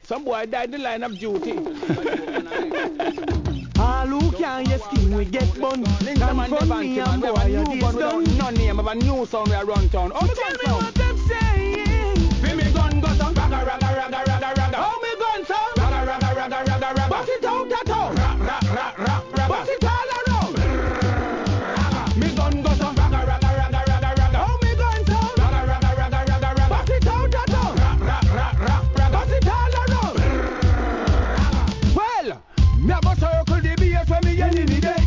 Some boy died in the line of duty. All who can't get skin we get bun. Come from me and boy, you this done. No name of a new sound we are run town. Oh, Tell me what I'm saying. Feel me gun go some raga raga raga raga raga. Oh me gun some raga raga raga raga raga. Bust it out that out. Raga raga raga. Bust it all around. Me gun go some raga raga raga raga raga. Oh me gun some raga raga raga raga raga. Bust it out that out. Raga raga raga. Bust it all around. Well, me a go circle the bass when me enemy there.